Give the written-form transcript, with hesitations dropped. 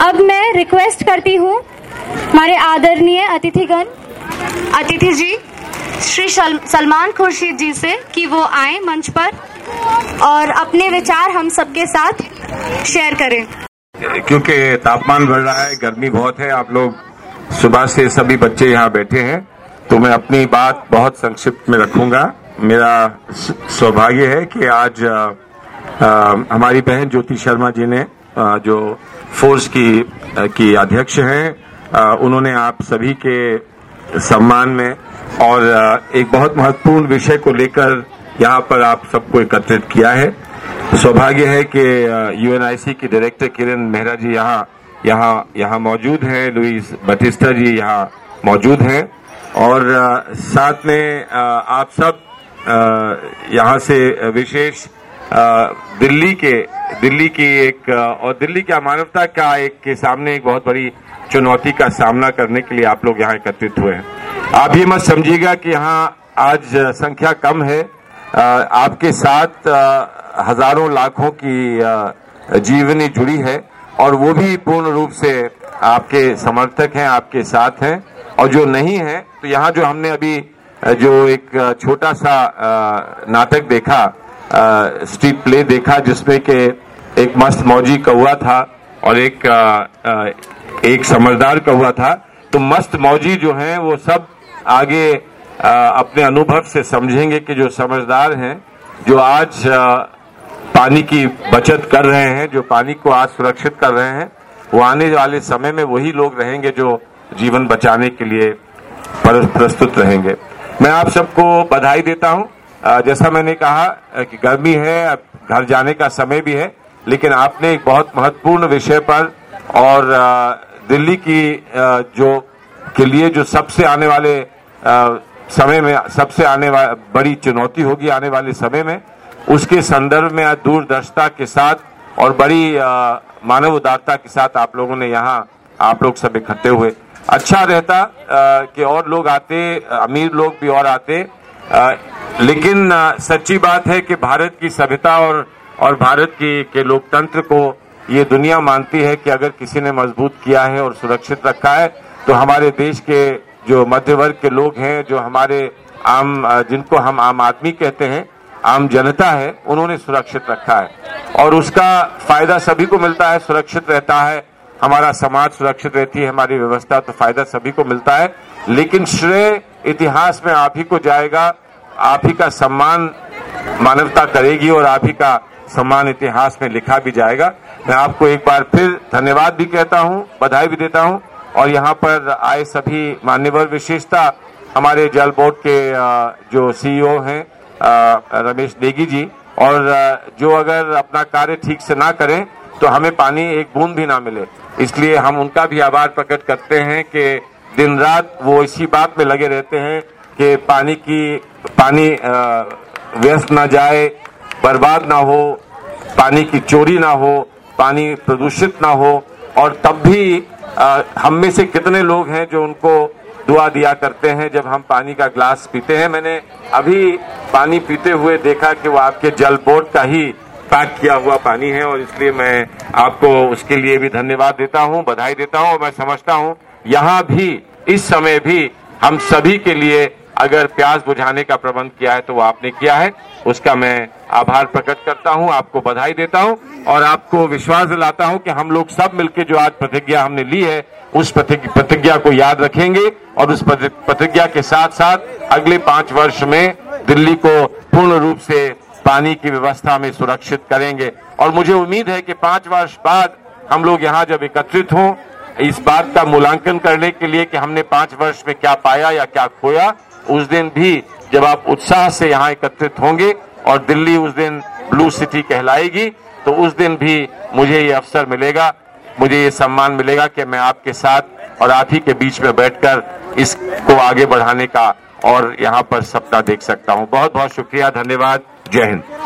अब मैं रिक्वेस्ट करती हूँ हमारे आदरणीय अतिथि जी श्री सलमान खुर्शीद जी से कि वो आए मंच पर और अपने विचार हम सबके साथ शेयर करें। क्योंकि तापमान बढ़ रहा है, गर्मी बहुत है, आप लोग सुबह से सभी बच्चे यहाँ बैठे हैं, तो मैं अपनी बात बहुत संक्षिप्त में रखूंगा। मेरा सौभाग्य है कि आज हमारी बहन ज्योति शर्मा जी ने जो फोर्स की अध्यक्ष हैं, उन्होंने आप सभी के सम्मान में और एक बहुत महत्वपूर्ण विषय को लेकर यहाँ पर आप सबको एकत्रित किया है। सौभाग्य है कि यूएनआईसी की डायरेक्टर किरण मेहरा जी यहाँ मौजूद हैं, लुइस बटिस्टा जी यहाँ मौजूद हैं और साथ में आप सब यहाँ से विशेष दिल्ली की एक और दिल्ली की मानवता का एक के सामने एक बहुत बड़ी चुनौती का सामना करने के लिए आप लोग यहाँ एकत्रित हुए हैं। आप ये मत समझिएगा कि यहाँ आज संख्या कम है, आपके साथ हजारों लाखों की जीवनी जुड़ी है और वो भी पूर्ण रूप से आपके समर्थक हैं, आपके साथ हैं। और जो नहीं है तो यहाँ जो हमने अभी जो एक छोटा सा नाटक देखा, स्ट्रीट प्ले देखा, जिसमें के एक मस्त मौजी कौवा था और एक समझदार कौवा था, तो मस्त मौजी जो हैं वो सब आगे अपने अनुभव से समझेंगे कि जो समझदार हैं, जो आज पानी की बचत कर रहे हैं, जो पानी को आज सुरक्षित कर रहे हैं, वो आने वाले समय में वही लोग रहेंगे जो जीवन बचाने के लिए प्रस्तुत रहेंगे। मैं आप सबको बधाई देता हूं। जैसा मैंने कहा कि गर्मी है, अब घर जाने का समय भी है, लेकिन आपने एक बहुत महत्वपूर्ण विषय पर और दिल्ली की के लिए जो सबसे आने वाले समय में सबसे बड़ी चुनौती होगी आने वाले समय में, उसके संदर्भ में आज दूरदर्शिता के साथ और बड़ी मानव उदारता के साथ आप लोगों ने यहाँ आप लोग सब इकट्ठे हुए। अच्छा रहता कि और लोग आते, अमीर लोग भी और आते, लेकिन सच्ची बात है कि भारत की सभ्यता और भारत के लोकतंत्र को ये दुनिया मानती है कि अगर किसी ने मजबूत किया है और सुरक्षित रखा है तो हमारे देश के जो मध्य वर्ग के लोग हैं, जो हमारे जिनको हम आम आदमी कहते हैं, आम जनता है, उन्होंने सुरक्षित रखा है और उसका फायदा सभी को मिलता है। सुरक्षित रहता है, हमारा समाज सुरक्षित रहती है, हमारी व्यवस्था, तो फायदा सभी को मिलता है। लेकिन श्रेय इतिहास में आप ही को जाएगा, आप ही का सम्मान मानवता करेगी और आप ही का सम्मान इतिहास में लिखा भी जाएगा। मैं आपको एक बार फिर धन्यवाद भी कहता हूं, बधाई भी देता हूं और यहाँ पर आए सभी मान्यवर, विशेषता हमारे जल बोर्ड के जो सीईओ हैं रमेश नेगी जी, और जो अगर अपना कार्य ठीक से ना करें तो हमें पानी एक बूंद भी ना मिले, इसलिए हम उनका भी आभार प्रकट करते हैं कि दिन रात वो इसी बात में लगे रहते हैं कि पानी व्यस्त ना जाए, बर्बाद ना हो, पानी की चोरी ना हो, पानी प्रदूषित ना हो। और तब भी हम में से कितने लोग हैं जो उनको दुआ दिया करते हैं जब हम पानी का ग्लास पीते हैं। मैंने अभी पानी पीते हुए देखा कि वो आपके जल बोर्ड का ही पैक किया हुआ पानी है और इसलिए मैं आपको उसके लिए भी धन्यवाद देता हूं, बधाई देता हूं। मैं समझता हूं यहाँ भी इस समय भी हम सभी के लिए अगर प्यास बुझाने का प्रबंध किया है तो वो आपने किया है, उसका मैं आभार प्रकट करता हूं, आपको बधाई देता हूं और आपको विश्वास दिलाता हूं कि हम लोग सब मिलकर जो आज प्रतिज्ञा हमने ली है उस प्रतिज्ञा को याद रखेंगे और उस प्रतिज्ञा के साथ साथ अगले 5 वर्ष में दिल्ली को पूर्ण रूप से पानी की व्यवस्था में सुरक्षित करेंगे। और मुझे उम्मीद है कि 5 वर्ष बाद हम लोग यहाँ जब एकत्रित हों इस बात का मूल्यांकन करने के लिए कि हमने 5 वर्ष में क्या पाया या क्या खोया, उस दिन भी जब आप उत्साह से यहाँ एकत्रित होंगे और दिल्ली उस दिन ब्लू सिटी कहलाएगी, तो उस दिन भी मुझे ये अवसर मिलेगा, मुझे ये सम्मान मिलेगा कि मैं आपके साथ और आप ही के बीच में बैठकर इसको आगे बढ़ाने का और यहाँ पर सपना देख सकता हूँ। बहुत बहुत शुक्रिया, धन्यवाद, जय हिंद।